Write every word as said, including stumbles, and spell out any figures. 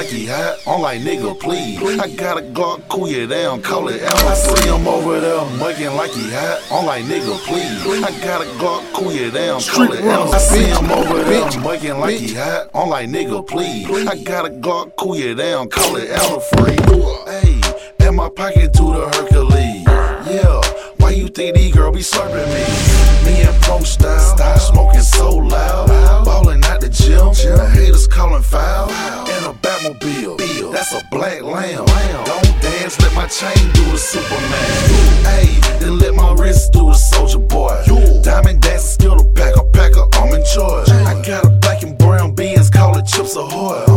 he hot. I'm like, nigga, please. I got a Glock, cool you down, call it out. I see him over there mugging like he hot. I'm like, nigga, please. I got a Glock, cool you down, call it out. I see him over there mugging like he hot. I'm like, nigga, please. I got a Glock, cool you down, call it out free. Hey, in my pocket to the Hercules. Yeah, why you think these girls be slurping me? Me and Pro Style, style smoking so loud, ballin' out the gym. The haters calling foul. In a Batmobile, that's a black lamb. Don't dance, let my chain do the Superman. Hey, then let my wrist do the Soldier Boy. Diamond dancing, skill to pack a pack of almond joy. I got a black and brown Benz, call it Chips Ahoy.